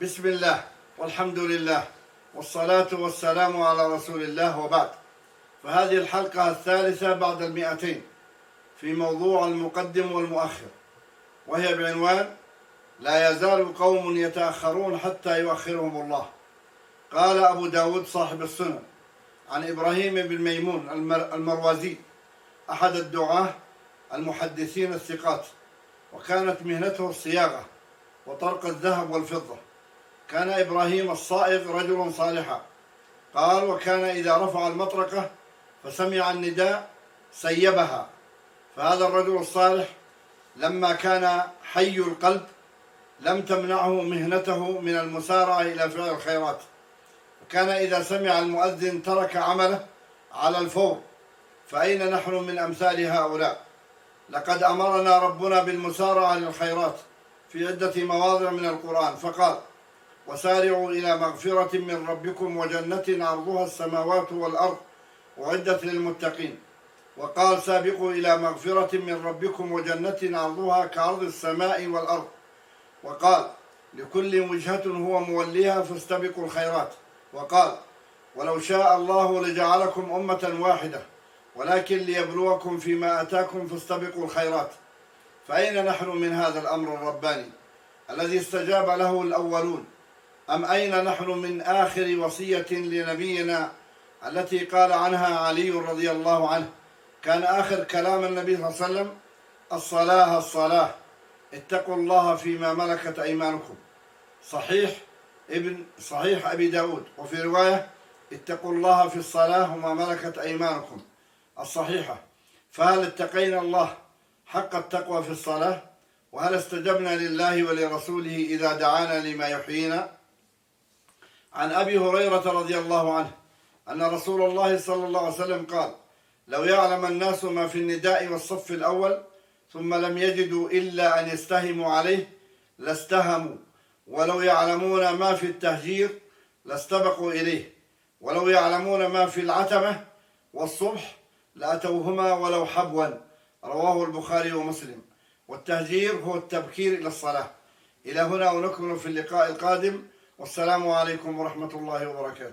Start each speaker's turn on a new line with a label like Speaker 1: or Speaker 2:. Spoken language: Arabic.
Speaker 1: بسم الله والحمد لله والصلاة والسلام على رسول الله، وبعد. فهذه الحلقة الثالثة بعد 200 في موضوع المقدم والمؤخر، وهي بعنوان لا يزال قوم يتأخرون حتى يؤخرهم الله. قال أبو داود صاحب السنن عن إبراهيم بن ميمون المروزي أحد الدعاة المحدثين الثقات، وكانت مهنته الصياغة وطرق الذهب والفضة. كان إبراهيم الصائغ رجلا صالحا. قال: وكان إذا رفع المطرقة فسمع النداء سيبها. فهذا الرجل الصالح لما كان حي القلب لم تمنعه مهنته من المسارعة إلى فعل الخيرات، وكان إذا سمع المؤذن ترك عمله على الفور. فأين نحن من أمثال هؤلاء؟ لقد أمرنا ربنا بالمسارعة للخيرات في عدة مواضع من القرآن، فقال: وسارعوا إلى مغفرة من ربكم وجنة عرضها السماوات والأرض أعدت للمتقين. وقال: سابقوا إلى مغفرة من ربكم وجنة عرضها كعرض السماء والأرض. وقال: لكل وجهة هو موليها فاستبقوا الخيرات. وقال: ولو شاء الله لجعلكم أمة واحدة ولكن ليبلوكم فيما أتاكم فاستبقوا الخيرات. فأين نحن من هذا الأمر الرباني الذي استجاب له الأولون؟ أم أين نحن من آخر وصية لنبينا التي قال عنها علي رضي الله عنه: كان آخر كلام النبي صلى الله عليه وسلم: الصلاة الصلاة، اتقوا الله فيما ملكت أيمانكم. صحيح أبي داود. وفي رواية: اتقوا الله في الصلاة وما ملكت أيمانكم الصحيحة. فهل اتقينا الله حق التقوى في الصلاة؟ وهل استجبنا لله ولرسوله إذا دعانا لما يحيينا؟ عن أبي هريرة رضي الله عنه أن رسول الله صلى الله عليه وسلم قال: لو يعلم الناس ما في النداء والصف الأول ثم لم يجدوا إلا أن يستهموا عليه لاستهموا، ولو يعلمون ما في التهجير لاستبقوا إليه، ولو يعلمون ما في العتمة والصبح لأتوهما ولو حبوا. رواه البخاري ومسلم. والتهجير هو التبكير إلى الصلاة. إلى هنا ونكمل في اللقاء القادم، والسلام عليكم ورحمة الله وبركاته.